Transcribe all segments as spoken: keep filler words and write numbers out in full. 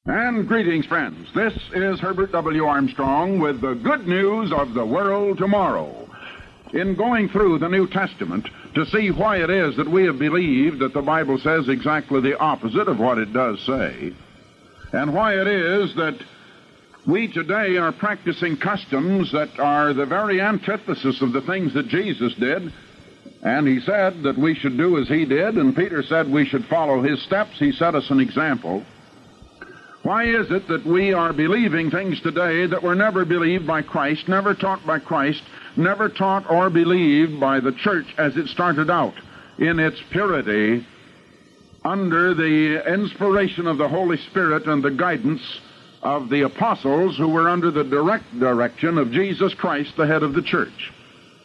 And greetings, friends. This is Herbert W. Armstrong with the good news of the world tomorrow. In going through the New Testament to see why it is that we have believed that the Bible says exactly the opposite of what it does say, and why it is that we today are practicing customs that are the very antithesis of the things that Jesus did, and he said that we should do as he did, and Peter said we should follow his steps. He set us an example. Why is it that we are believing things today that were never believed by Christ, never taught by Christ, never taught or believed by the church as it started out in its purity, under the inspiration of the Holy Spirit and the guidance of the apostles who were under the direct direction of Jesus Christ, the head of the church?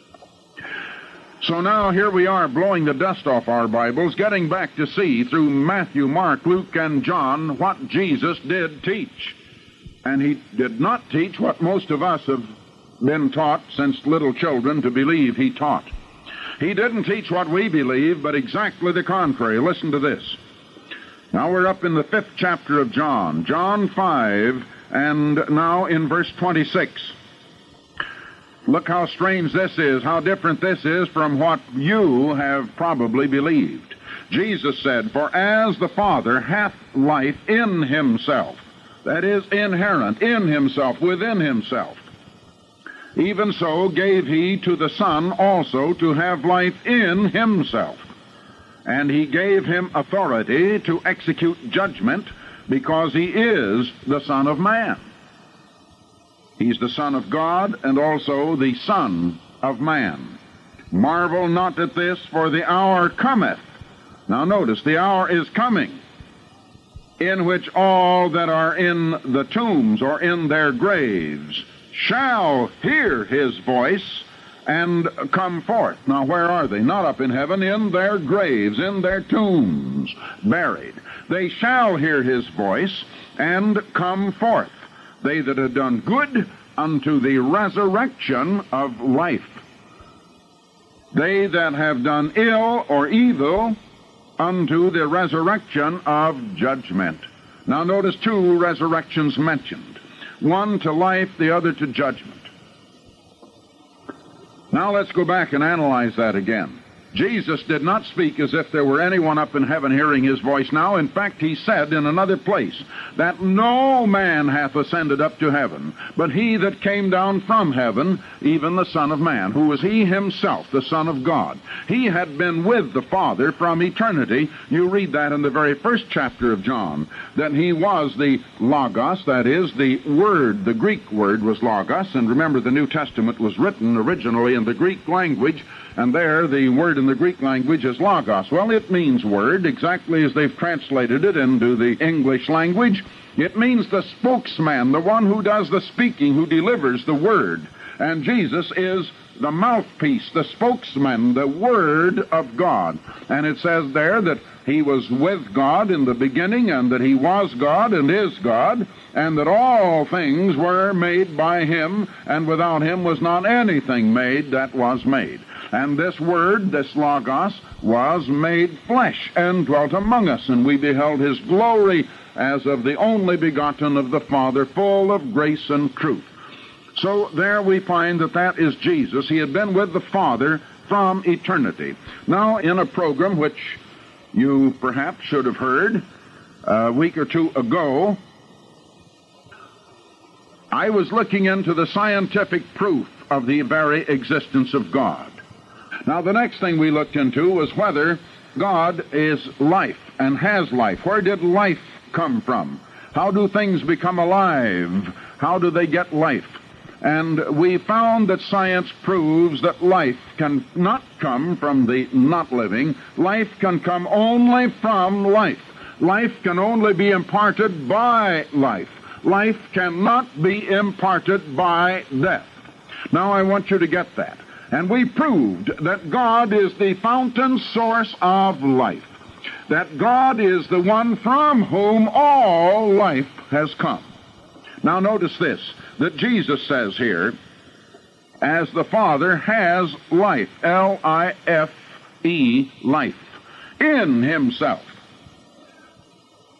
So now here we are blowing the dust off our Bibles, getting back to see through Matthew, Mark, Luke, and John what Jesus did teach. And he did not teach what most of us have been taught since little children to believe he taught. He didn't teach what we believe, but exactly the contrary. Listen to this. Now we're up in the fifth chapter of John, John five, and now in verse twenty-six. Look how strange this is, how different this is from what you have probably believed. Jesus said, "For as the Father hath life in himself," that is, inherent, in himself, within himself, "even so gave he to the Son also to have life in himself. And he gave him authority to execute judgment, because he is the Son of Man." He's the Son of God and also the Son of Man. "Marvel not at this, for the hour cometh." Now notice, the hour is coming, "in which all that are in the tombs or in their graves shall hear his voice and come forth." Now where are they? Not up in heaven, in their graves, in their tombs, buried. "They shall hear his voice and come forth, they that have done good unto the resurrection of life. They that have done ill or evil unto the resurrection of judgment." Now notice two resurrections mentioned. One to life, the other to judgment. Now let's go back and analyze that again. Jesus did not speak as if there were anyone up in heaven hearing his voice now. In fact, he said in another place that no man hath ascended up to heaven, but he that came down from heaven, even the Son of Man, who was he himself, the Son of God. He had been with the Father from eternity. You read that in the very first chapter of John, that he was the Logos, that is, the Word. The Greek word was Logos, and remember the New Testament was written originally in the Greek language, and there the word in the Greek language is Logos. Well, it means word, exactly as they've translated it into the English language. It means the spokesman, the one who does the speaking, who delivers the word. And Jesus is the mouthpiece, the spokesman, the Word of God. And it says there that he was with God in the beginning, and that he was God and is God, and that all things were made by him, and without him was not anything made that was made. And this Word, this Logos, was made flesh and dwelt among us, and we beheld his glory as of the only begotten of the Father, full of grace and truth. So there we find that that is Jesus. He had been with the Father from eternity. Now, in a program which you perhaps should have heard a week or two ago, I was looking into the scientific proof of the very existence of God. Now, the next thing we looked into was whether God is life and has life. Where did life come from? How do things become alive? How do they get life? And we found that science proves that life can not come from the not living. Life can come only from life. Life can only be imparted by life. Life cannot be imparted by death. Now, I want you to get that. And we proved that God is the fountain source of life, that God is the one from whom all life has come. Now notice this, that Jesus says here, as the Father has life, L I F E, life, in himself.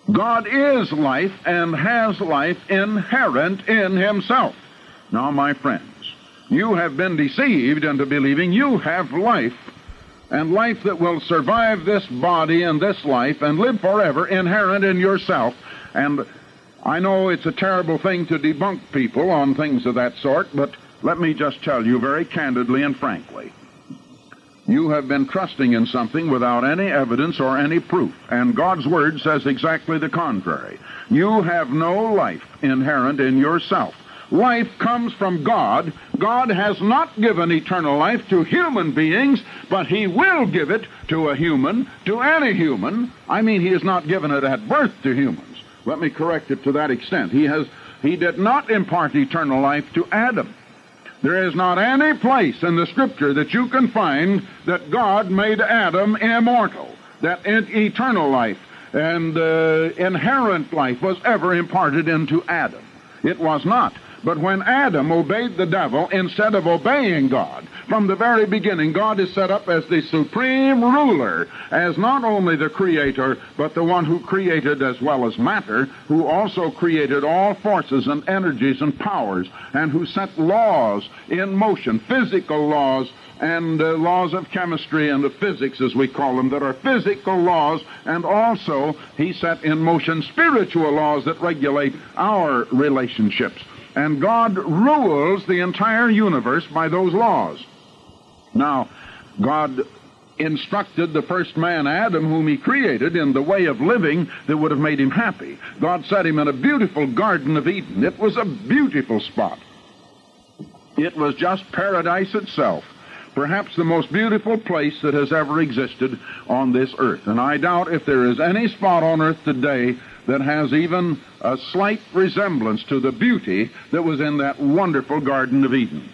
God is life and has life inherent in himself. Now, my friends, you have been deceived into believing you have life, and life that will survive this body and this life and live forever, inherent in yourself. And I know it's a terrible thing to debunk people on things of that sort, but let me just tell you very candidly and frankly. You have been trusting in something without any evidence or any proof, and God's Word says exactly the contrary. You have no life inherent in yourself. Life comes from God. God has not given eternal life to human beings, but He will give it to a human, to any human. I mean, He has not given it at birth to humans. Let me correct it to that extent. He has, He did not impart eternal life to Adam. There is not any place in the Scripture that you can find that God made Adam immortal, that eternal life and uh, inherent life was ever imparted into Adam. It was not. But when Adam obeyed the devil instead of obeying God, from the very beginning, God is set up as the supreme ruler, as not only the creator, but the one who created as well as matter, who also created all forces and energies and powers, and who set laws in motion, physical laws, and uh, laws of chemistry and of physics, as we call them, that are physical laws, and also He set in motion spiritual laws that regulate our relationships. And God rules the entire universe by those laws. Now, God instructed the first man, Adam, whom He created, in the way of living that would have made him happy. God set him in a beautiful Garden of Eden. It was a beautiful spot. It was just paradise itself. Perhaps the most beautiful place that has ever existed on this earth. And I doubt if there is any spot on earth today that has even a slight resemblance to the beauty that was in that wonderful Garden of Eden.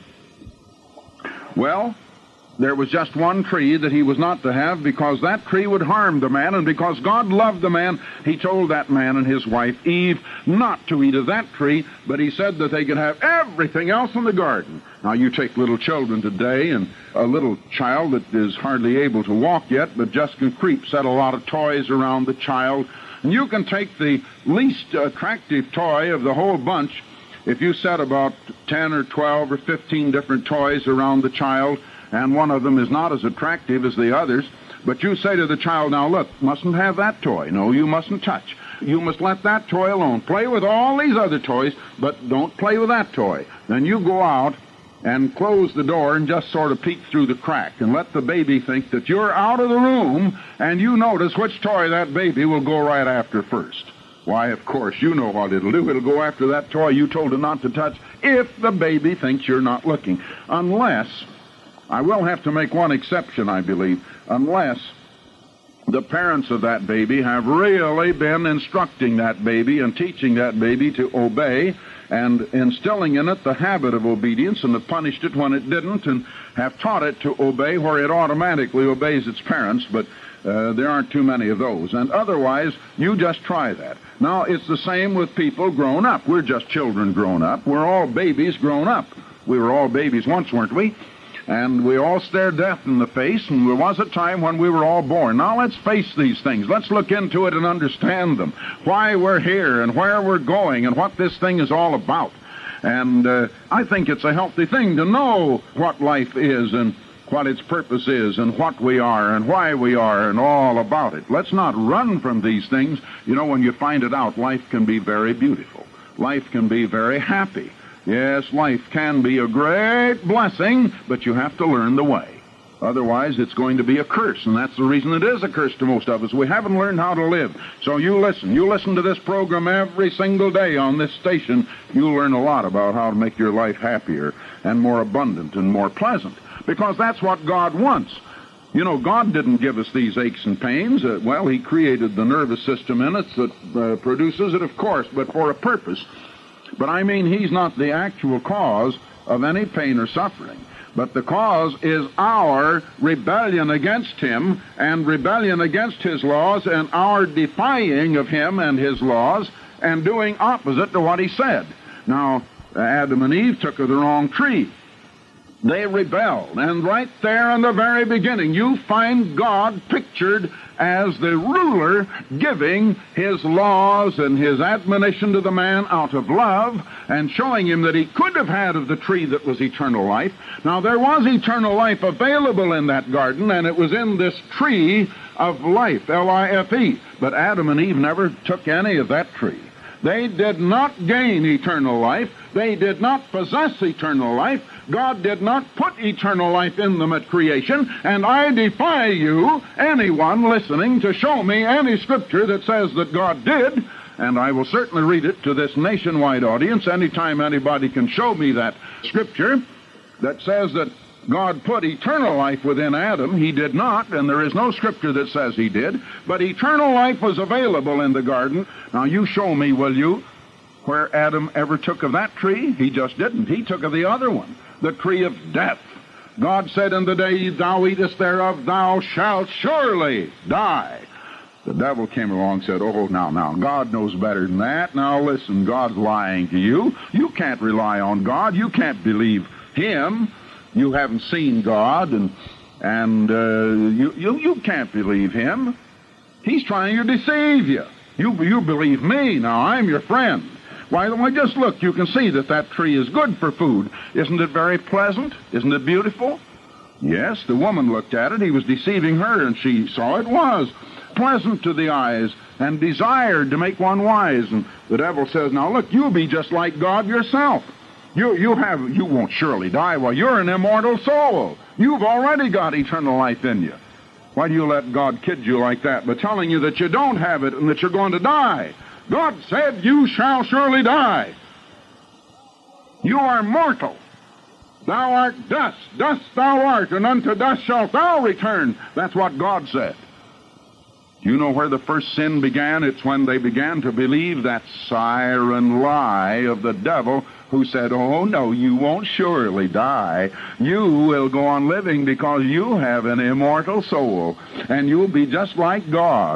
Well, there was just one tree that he was not to have, because that tree would harm the man, and because God loved the man, He told that man and his wife, Eve, not to eat of that tree, but He said that they could have everything else in the garden. Now, you take little children today, and a little child that is hardly able to walk yet, but just can creep, set a lot of toys around the child, and you can take the least attractive toy of the whole bunch. If you set about ten or twelve or fifteen different toys around the child, and one of them is not as attractive as the others, but you say to the child, now look, mustn't have that toy. No, you mustn't touch. You must let that toy alone. Play with all these other toys, but don't play with that toy. Then you go out and close the door and just sort of peek through the crack and let the baby think that you're out of the room, and you notice which toy that baby will go right after first. Why, of course, you know what it'll do. It'll go after that toy you told it not to touch if the baby thinks you're not looking. Unless, I will have to make one exception, I believe, unless the parents of that baby have really been instructing that baby and teaching that baby to obey and instilling in it the habit of obedience, and have punished it when it didn't, and have taught it to obey where it automatically obeys its parents, but uh, there aren't too many of those. And otherwise, you just try that. Now, it's the same with people grown up. We're just children grown up. We're all babies grown up. We were all babies once, weren't we? And we all stared death in the face, and there was a time when we were all born. Now let's face these things. Let's look into it and understand them. Why we're here, and where we're going, and what this thing is all about. And uh, I think it's a healthy thing to know what life is, and what its purpose is, and what we are, and why we are, and all about it. Let's not run from these things. You know, when you find it out, life can be very beautiful. Life can be very happy. Yes, life can be a great blessing, but you have to learn the way. Otherwise, it's going to be a curse, and that's the reason it is a curse to most of us. We haven't learned how to live. So you listen. You listen to this program every single day on this station. You'll learn a lot about how to make your life happier and more abundant and more pleasant, because that's what God wants. You know, God didn't give us these aches and pains. Uh, well, He created the nervous system in us that uh, produces it, of course, but for a purpose. But I mean, He's not the actual cause of any pain or suffering. But the cause is our rebellion against Him, and rebellion against His laws, and our defying of Him and His laws, and doing opposite to what He said. Now, Adam and Eve took of the wrong tree. They rebelled. And right there in the very beginning, you find God pictured as the ruler giving his laws and his admonition to the man out of love and showing him that he could have had of the tree that was eternal life. Now, there was eternal life available in that garden, and it was in this tree of life, L I F E. But Adam and Eve never took any of that tree. They did not gain eternal life. They did not possess eternal life. God did not put eternal life in them at creation. And I defy you, anyone listening, to show me any scripture that says that God did. And I will certainly read it to this nationwide audience anytime anybody can show me that scripture that says that God put eternal life within Adam. He did not, and there is no scripture that says he did. But eternal life was available in the garden. Now you show me, will you, where Adam ever took of that tree? He just didn't. He took of the other one, the tree of death. God said, in the day thou eatest thereof, thou shalt surely die. The devil came along and said, oh, now, now, God knows better than that. Now listen, God's lying to you. You can't rely on God. You can't believe him. You haven't seen God, and and uh, you, you you can't believe him. He's trying to deceive you. You you believe me. Now, I'm your friend. Why, why, just look. You can see that that tree is good for food. Isn't it very pleasant? Isn't it beautiful? Yes, the woman looked at it. He was deceiving her, and she saw it was pleasant to the eyes and desired to make one wise. And the devil says, now, look, you'll be just like God yourself. You you have you won't surely die. Well, you're an immortal soul. You've already got eternal life in you. Why do you let God kid you like that by telling you that you don't have it and that you're going to die? God said, you shall surely die. You are mortal. Thou art dust. Dust thou art, and unto dust shalt thou return. That's what God said. You know where the first sin began? It's when they began to believe that siren lie of the devil, who said, oh, no, you won't surely die. You will go on living because you have an immortal soul, and you'll be just like God.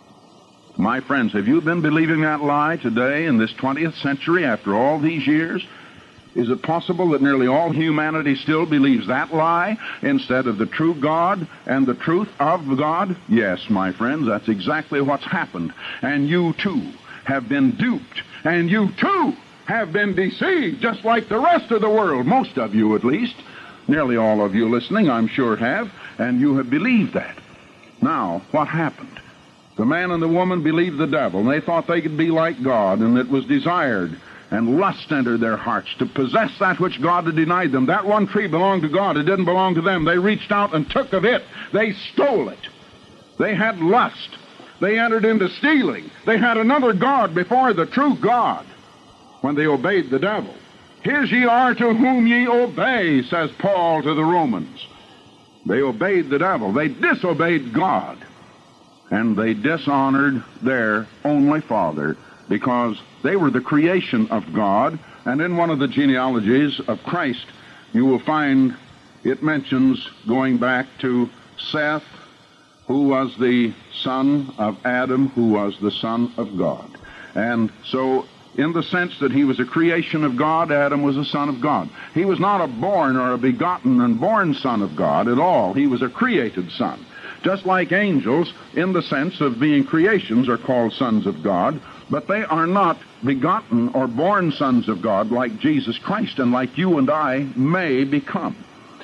My friends, have you been believing that lie today in this twentieth century after all these years? Is it possible that nearly all humanity still believes that lie instead of the true God and the truth of God? Yes, my friends, that's exactly what's happened. And you, too, have been duped. And you, too, have been deceived, just like the rest of the world. Most of you, at least. Nearly all of you listening, I'm sure, have. And you have believed that. Now, what happened? The man and the woman believed the devil, and they thought they could be like God, and it was desired. And lust entered their hearts to possess that which God had denied them. That one tree belonged to God. It didn't belong to them. They reached out and took of it. They stole it. They had lust. They entered into stealing. They had another God before the true God when they obeyed the devil. His ye are to whom ye obey, says Paul to the Romans. They obeyed the devil. They disobeyed God. And they dishonored their only Father, because they were the creation of God. And in one of the genealogies of Christ, you will find it mentions going back to Seth, who was the son of Adam, who was the son of God. And so, in the sense that he was a creation of God, Adam was a son of God. He was not a born or a begotten and born son of God at all. He was a created son. Just like angels, in the sense of being creations, are called sons of God, but they are not begotten or born sons of God like Jesus Christ and like you and I may become.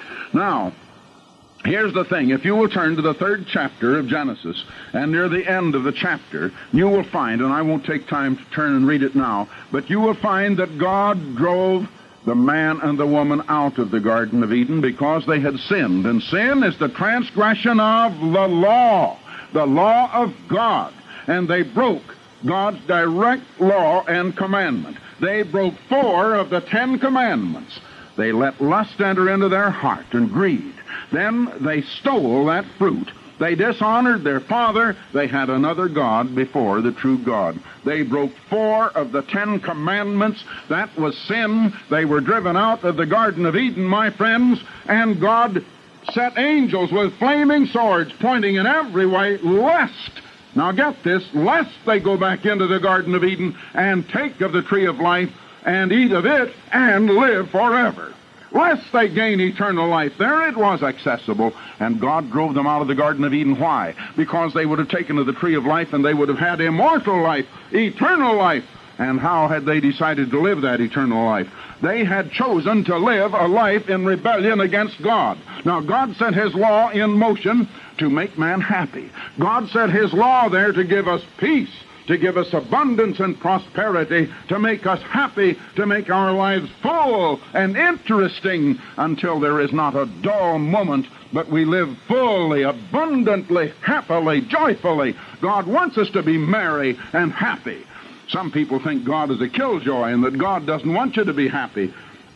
Now, here's the thing. If you will turn to the third chapter of Genesis, and near the end of the chapter, you will find, and I won't take time to turn and read it now, but you will find that God drove the man and the woman out of the Garden of Eden because they had sinned. And sin is the transgression of the law, the law of God. And they broke God's direct law and commandment. They broke four of the Ten Commandments. They let lust enter into their heart and greed. Then they stole that fruit. They dishonored their father. They had another God before the true God. They broke four of the Ten Commandments. That was sin. They were driven out of the Garden of Eden, my friends, and God set angels with flaming swords pointing in every way, lest, now get this, lest they go back into the Garden of Eden and take of the tree of life and eat of it and live forever. lest they gain eternal life. There it was accessible, and God drove them out of the Garden of Eden. Why? Because they would have taken of the tree of life, and they would have had immortal life, eternal life. And how had they decided to live that eternal life? They had chosen to live a life in rebellion against God. Now, God set His law in motion to make man happy. God set His law there to give us peace, to give us abundance and prosperity, to make us happy, to make our lives full and interesting until there is not a dull moment, but we live fully, abundantly, happily, joyfully. God wants us to be merry and happy. Some people think God is a killjoy and that God doesn't want you to be happy,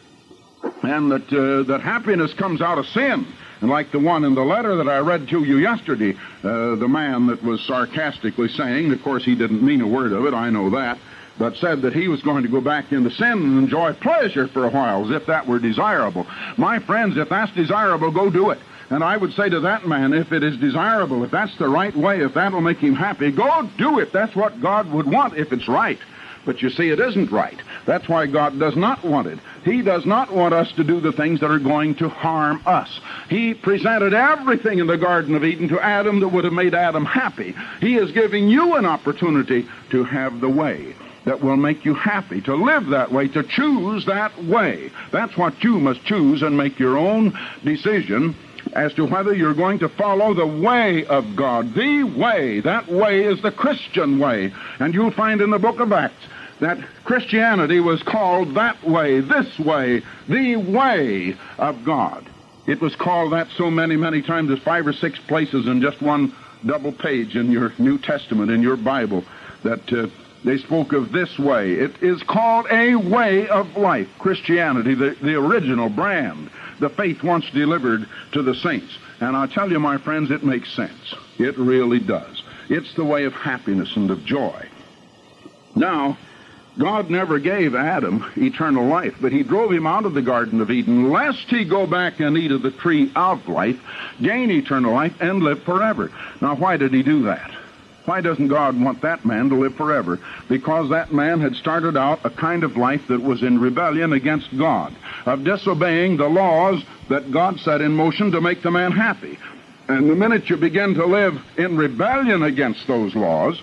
and that uh, that happiness comes out of sin. And like the one in the letter that I read to you yesterday, uh, the man that was sarcastically saying, of course he didn't mean a word of it, I know that, but said that he was going to go back into sin and enjoy pleasure for a while, as if that were desirable. My friends, if that's desirable, go do it. And I would say to that man, if it is desirable, if that's the right way, if that'll make him happy, go do it. That's what God would want if it's right. But you see, it isn't right. That's why God does not want it. He does not want us to do the things that are going to harm us. He presented everything in the Garden of Eden to Adam that would have made Adam happy. He is giving you an opportunity to have the way that will make you happy, to live that way, to choose that way. That's what you must choose and make your own decision as to whether you're going to follow the way of God. The way. That way is the Christian way. And you'll find in the book of Acts that Christianity was called that way, this way, the way of God. It was called that so many, many times as five or six places in just one double page in your New Testament, in your Bible, that uh, they spoke of this way. It is called a way of life. Christianity, the, the original brand, the faith once delivered to the saints. And I tell you, my friends, it makes sense. It really does. It's the way of happiness and of joy. Now, God never gave Adam eternal life, but He drove him out of the Garden of Eden, lest he go back and eat of the tree of life, gain eternal life, and live forever. Now, why did He do that? Why doesn't God want that man to live forever? Because that man had started out a kind of life that was in rebellion against God, of disobeying the laws that God set in motion to make the man happy. And the minute you begin to live in rebellion against those laws,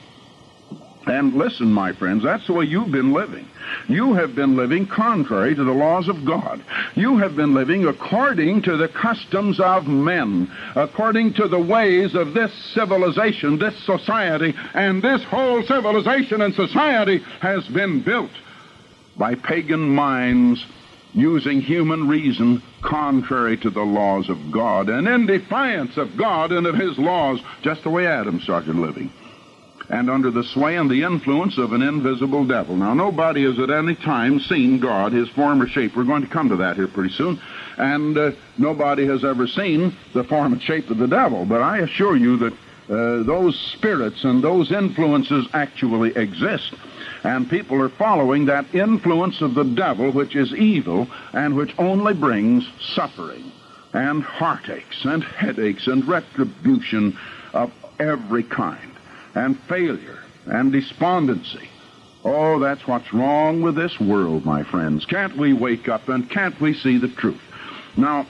and listen, my friends, that's the way you've been living. You have been living contrary to the laws of God. You have been living according to the customs of men, according to the ways of this civilization, this society, and this whole civilization and society has been built by pagan minds using human reason contrary to the laws of God and in defiance of God and of His laws, just the way Adam started living, and under the sway and the influence of an invisible devil. Now, nobody has at any time seen God, His form or shape. We're going to come to that here pretty soon. And uh, nobody has ever seen the form and shape of the devil. But I assure you that uh, those spirits and those influences actually exist. And people are following that influence of the devil, which is evil and which only brings suffering and heartaches and headaches and retribution of every kind, and failure, and despondency. Oh, that's what's wrong with this world, my friends. Can't we wake up and can't we see the truth? Now,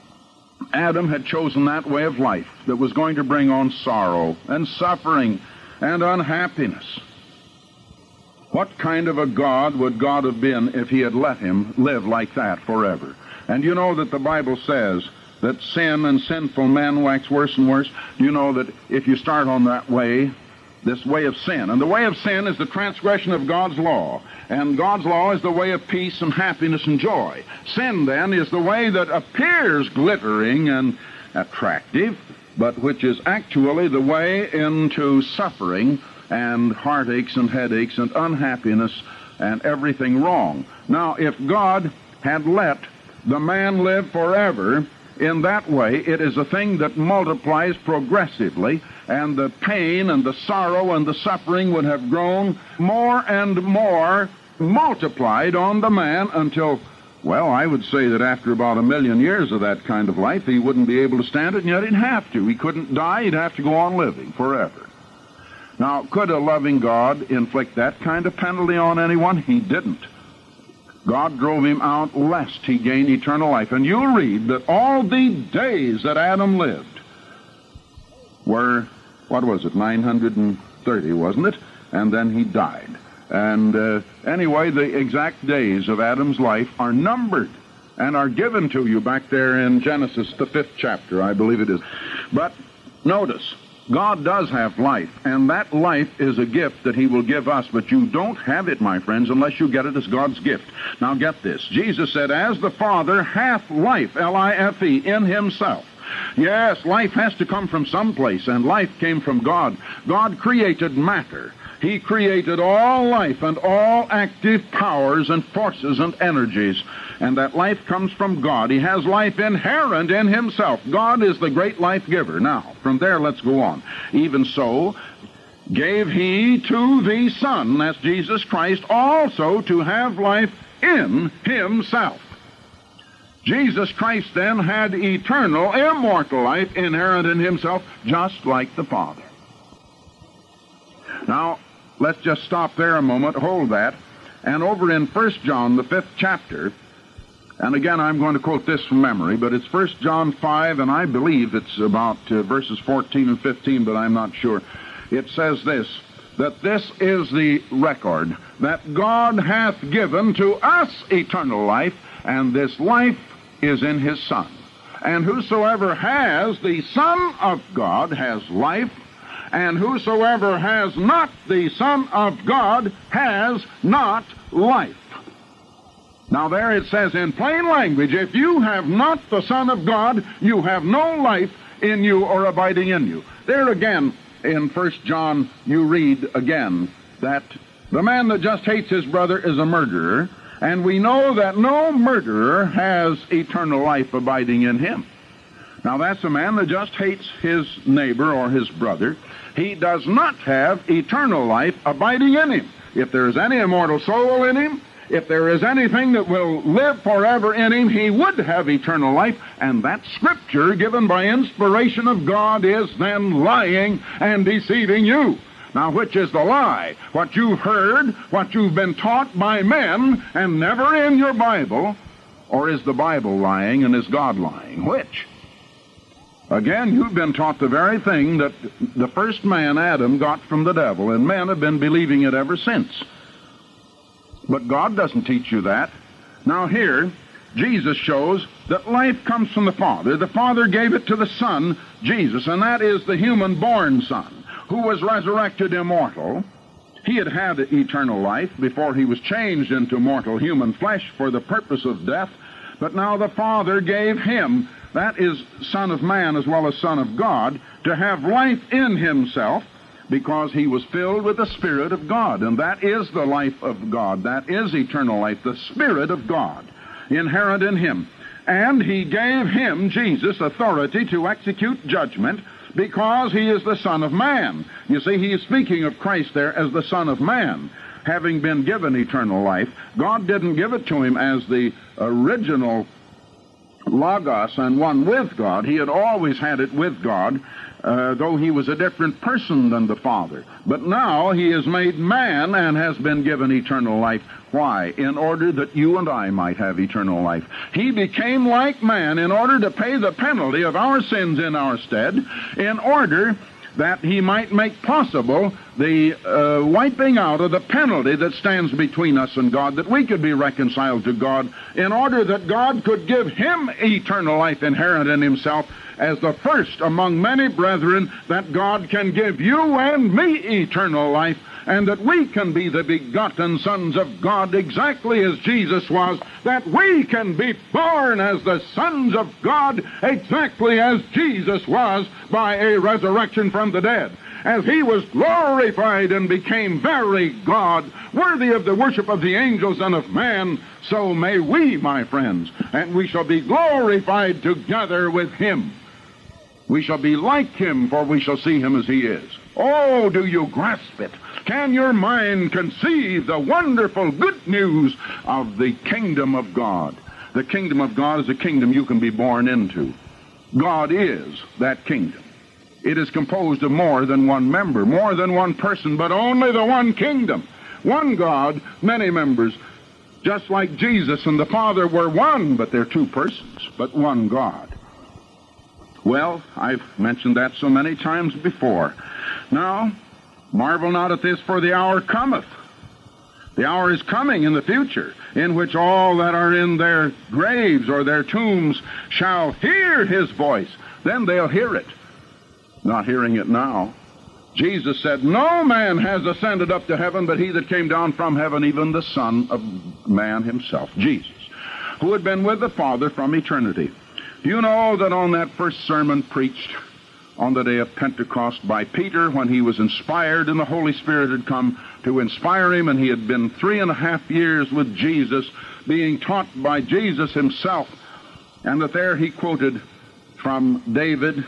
Adam had chosen that way of life that was going to bring on sorrow and suffering and unhappiness. What kind of a God would God have been if He had let him live like that forever? And you know that the Bible says that sin and sinful men wax worse and worse. You know that if you start on that way, this way of sin. And the way of sin is the transgression of God's law. And God's law is the way of peace and happiness and joy. Sin, then, is the way that appears glittering and attractive, but which is actually the way into suffering and heartaches and headaches and unhappiness and everything wrong. Now, if God had let the man live forever in that way, it is a thing that multiplies progressively, and the pain and the sorrow and the suffering would have grown more and more multiplied on the man until, well, I would say that after about a million years of that kind of life, he wouldn't be able to stand it, and yet he'd have to. He couldn't die. He'd have to go on living forever. Now, could a loving God inflict that kind of penalty on anyone? He didn't. God drove him out lest he gain eternal life. And you'll read that all the days that Adam lived were, what was it, nine hundred thirty, wasn't it? And then he died. And uh, anyway, the exact days of Adam's life are numbered and are given to you back there in Genesis, the fifth chapter, I believe it is. But notice, God does have life, and that life is a gift that he will give us, but you don't have it, my friends, unless you get it as God's gift. Now get this. Jesus said, as the Father hath life, L I F E, in himself. Yes, life has to come from someplace, and life came from God. God created matter. He created all life and all active powers and forces and energies, and that life comes from God. He has life inherent in himself. God is the great life giver. Now, from there, let's go on. Even so, gave he to the Son, that's Jesus Christ, also to have life in himself. Jesus Christ then had eternal, immortal life inherent in himself, just like the Father. Now, let's just stop there a moment, hold that, and over in First John, the fifth chapter, and again I'm going to quote this from memory, but it's First John five, and I believe it's about uh, verses fourteen and fifteen, but I'm not sure. It says this, that this is the record, that God hath given to us eternal life, and this life is in his Son. And whosoever has the Son of God has life, and whosoever has not the Son of God has not life. Now there it says in plain language, if you have not the Son of God, you have no life in you or abiding in you. There again, in First John, you read again that the man that just hates his brother is a murderer, and we know that no murderer has eternal life abiding in him. Now that's a man that just hates his neighbor or his brother. He does not have eternal life abiding in him. If there is any immortal soul in him, if there is anything that will live forever in him, he would have eternal life, and that scripture given by inspiration of God is then lying and deceiving you. Now, which is the lie? What you've heard, what you've been taught by men, and never in your Bible, or is the Bible lying and is God lying? Which? Again, you've been taught the very thing that the first man, Adam, got from the devil, and men have been believing it ever since. But God doesn't teach you that. Now here, Jesus shows that life comes from the Father. The Father gave it to the Son, Jesus, and that is the human-born Son, who was resurrected immortal. He had had eternal life before he was changed into mortal human flesh for the purpose of death, but now the Father gave him, that is Son of Man as well as Son of God, to have life in himself, because he was filled with the Spirit of God, and that is the life of God. That is eternal life, the Spirit of God, inherent in him. And he gave him, Jesus, authority to execute judgment, because he is the Son of Man. You see, he is speaking of Christ there as the Son of Man, having been given eternal life. God didn't give it to him as the original Logos and one with God. He had always had it with God, uh, though he was a different person than the Father. But now he is made man and has been given eternal life. Why? In order that you and I might have eternal life. He became like man in order to pay the penalty of our sins in our stead, in order that he might make possible the uh, wiping out of the penalty that stands between us and God, that we could be reconciled to God, in order that God could give him eternal life inherent in himself, as the first among many brethren, that God can give you and me eternal life, and that we can be the begotten sons of God exactly as Jesus was, that we can be born as the sons of God exactly as Jesus was by a resurrection from the dead. As he was glorified and became very God, worthy of the worship of the angels and of man, so may we, my friends, and we shall be glorified together with him. We shall be like him, for we shall see him as he is. Oh, do you grasp it? Can your mind conceive the wonderful good news of the kingdom of God? The kingdom of God is a kingdom you can be born into. God is that kingdom. It is composed of more than one member, more than one person, but only the one kingdom. One God, many members. just like Jesus and the Father were one, but they're two persons, but one God. Well, I've mentioned that so many times before. Now, marvel not at this, for the hour cometh. The hour is coming in the future, in which all that are in their graves or their tombs shall hear his voice. Then they'll hear it. Not hearing it now. Jesus said, no man has ascended up to heaven, but he that came down from heaven, even the Son of Man himself, Jesus, who had been with the Father from eternity. Do you know that on that first sermon preached on the day of Pentecost by Peter, when he was inspired and the Holy Spirit had come to inspire him, and he had been three and a half years with Jesus, being taught by Jesus himself, and that there he quoted from David,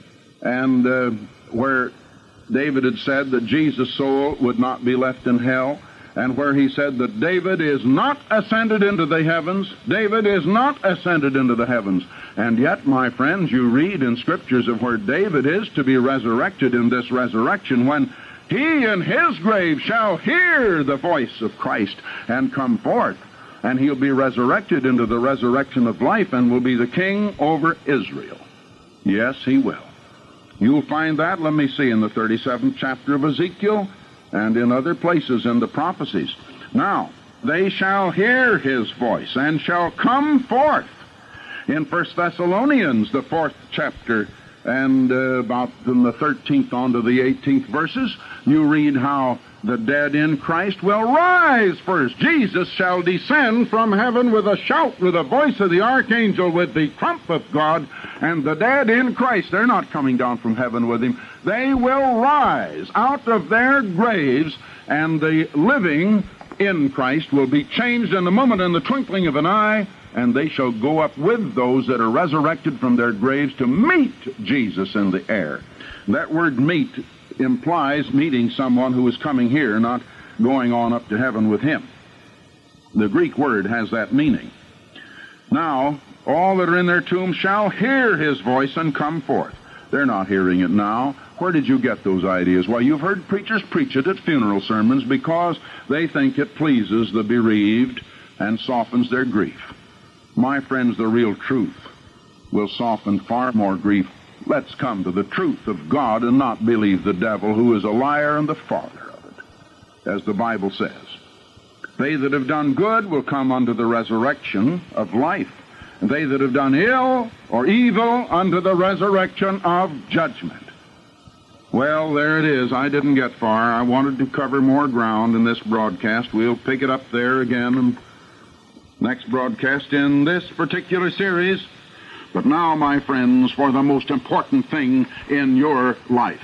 and uh, where David had said that Jesus' soul would not be left in hell, and where he said that David is not ascended into the heavens. David is not ascended into the heavens. And yet, my friends, you read in Scriptures of where David is to be resurrected in this resurrection, when he in his grave shall hear the voice of Christ and come forth, and he'll be resurrected into the resurrection of life and will be the king over Israel. Yes, he will. You'll find that, let me see, in the thirty-seventh chapter of Ezekiel and in other places in the prophecies. Now, they shall hear his voice and shall come forth. In First Thessalonians, the fourth chapter, and uh, about from the thirteenth on to the eighteenth verses, you read how the dead in Christ will rise first. Jesus shall descend from heaven with a shout, with the voice of the archangel, with the trump of God, and the dead in Christ, they're not coming down from heaven with him. They will rise out of their graves, and the living in Christ will be changed in a moment, in the twinkling of an eye, and they shall go up with those that are resurrected from their graves to meet Jesus in the air. That word meet implies meeting someone who is coming here, not going on up to heaven with him. The Greek word has that meaning. Now, all that are in their tombs shall hear his voice and come forth. They're not hearing it now. Where did you get those ideas? Well, you've heard preachers preach it at funeral sermons because they think it pleases the bereaved and softens their grief. My friends, the real truth will soften far more grief. Let's come to the truth of God and not believe the devil, who is a liar and the father of it, as the Bible says. They that have done good will come unto the resurrection of life, and they that have done ill or evil unto the resurrection of judgment. Well, there it is. I didn't get far. I wanted to cover more ground in this broadcast. We'll pick it up there again in next broadcast in this particular series. But now, my friends, for the most important thing in your life.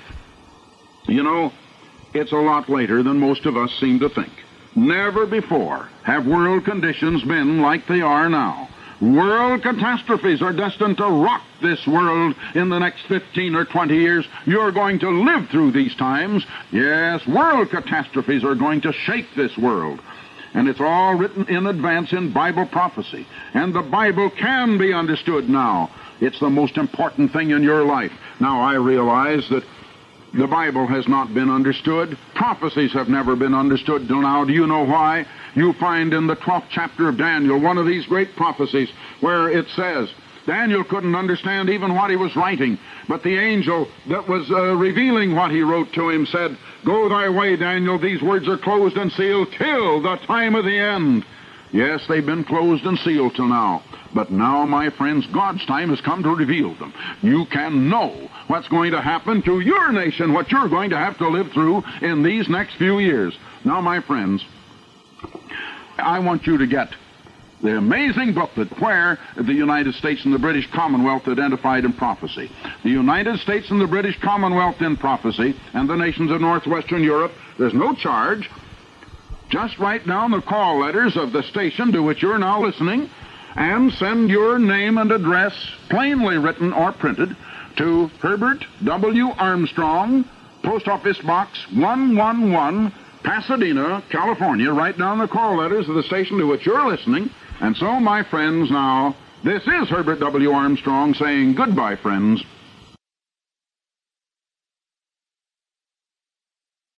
You know, it's a lot later than most of us seem to think. Never before have world conditions been like they are now. World catastrophes are destined to rock this world in the next fifteen or twenty years. You're going to live through these times. Yes, world catastrophes are going to shake this world. And it's all written in advance in Bible prophecy. And the Bible can be understood now. It's the most important thing in your life. Now, I realize that the Bible has not been understood. Prophecies have never been understood till now. Do you know why? You find in the twelfth chapter of Daniel one of these great prophecies where it says, Daniel couldn't understand even what he was writing, but the angel that was uh, revealing what he wrote to him said, Go thy way, Daniel, these words are closed and sealed till the time of the end. Yes, they've been closed and sealed till now. But now, my friends, God's time has come to reveal them. You can know what's going to happen to your nation, what you're going to have to live through in these next few years. Now, my friends, I want you to get the amazing booklet where the United States and the British Commonwealth identified in prophecy. The United States and the British Commonwealth in prophecy, and the nations of northwestern Europe. There's no charge. Just write down the call letters of the station to which you're now listening, and send your name and address, plainly written or printed, to Herbert W. Armstrong, Post Office Box one one one, Pasadena, California. Write down the call letters of the station to which you're listening. And so, my friends, now, this is Herbert W. Armstrong saying goodbye, friends.